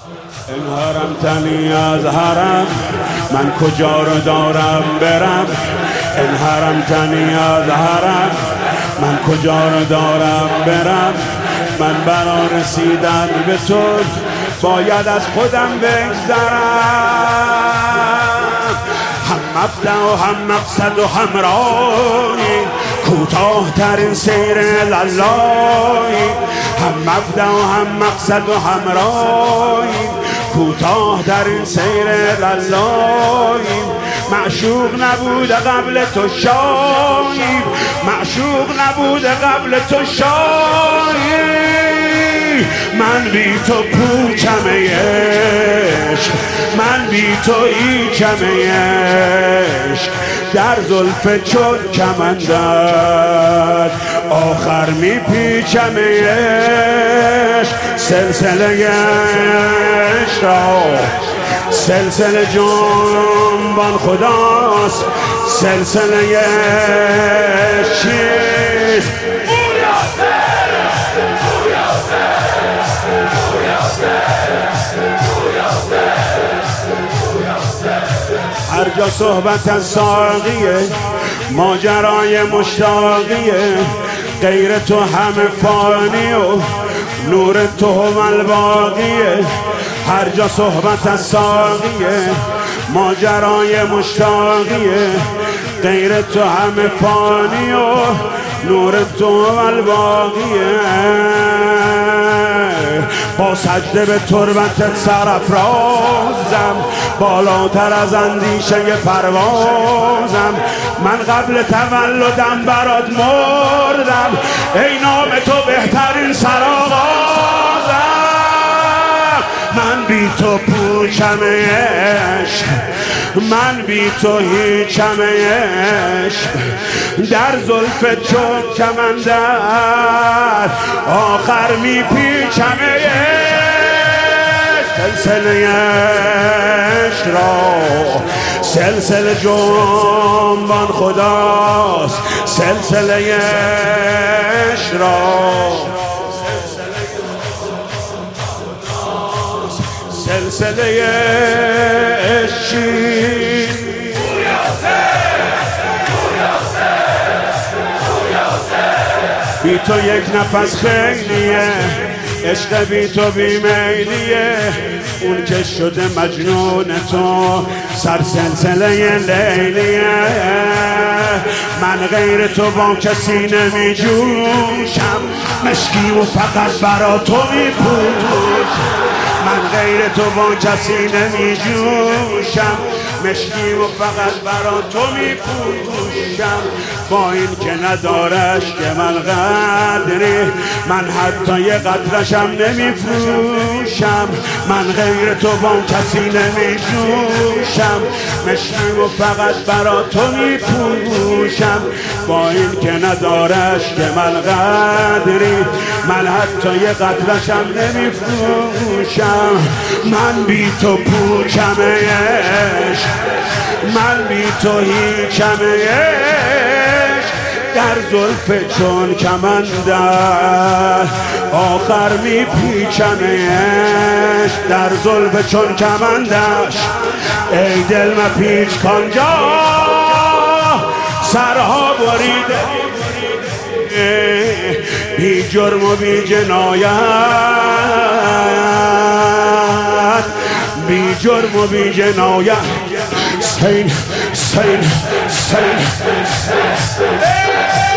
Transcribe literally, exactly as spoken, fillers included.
این حرمتنی از حرم، من کجا رو دارم برم. این حرمتنی از حرم، من کجا رو دارم برم. من برا رسیدن به تو باید از خودم بگذرم. هم مبدأ و هم مقصد و هم راهی، کوتاه ترین سیر لالایی. هم مبدأ و هم مقصد و هم راهی، کوتاه ترین سیر لالایی. معشوق نبود قبل تو شاهی، معشوق نبود قبل تو شاهی. من بی تو پوچم عشق، من بی تو هیچم عشق. در زلف چون کمندت آخر می پیچم عشق. سلسله عشق را سلسله جنبان خداست، سلسله چیست؟ هر جا صحبت از ساقیه، ماجرای مشتاقیه. غیر تو همه فانی و نور تو هم الباقیه. هر جا صحبت از ساقیه، ماجرای مشتاقیه. غیر تو همه فانی و نور تو هم الباقیه. با سجده به تربتت سرافرازم، بالاتر از اندیشه پروازم. من قبل تولدم برات مردم، ای نام تو بهترین سرآغازم. من بی تو پوچم عشق، من بی تو هیچم عشق. در زلف چون کمندت آخر می پیچم عشق. سلسله عشق را سلسله جنبان خداست، سلسله عشق را سلسله عشقی. بی تو یک نفس خیلیه، عشق بی تو بیمیلیه. اون که شده مجنون تو سر سلسله لیلیه. من غیر تو با کسی نمی جوشم، مشکی و فقط برا تو می پوشم. من غیر تو با کسی نمی جوشم، مشکی و فقط برا تو می پوشم. با این که ندارش که من قدری، من حتی یه قدرشم نمی فروشم. من غیر تو با کسی نمی جوشم، مشکی و فقط برا تو می پوشم. با این که ندارش که من قدری، من حتی یه قدرشم نمی فروشم. من بی تو پوچم عشق، من بی تو هیچم عشق. در زلف چون کمندت آخر می پیچم عشق. در زلف چون کمندش ای دل مپیچ کانجا سرها بریده. بی جرم و بی جنایت، بی جرم و بی جنایت. سین سین سین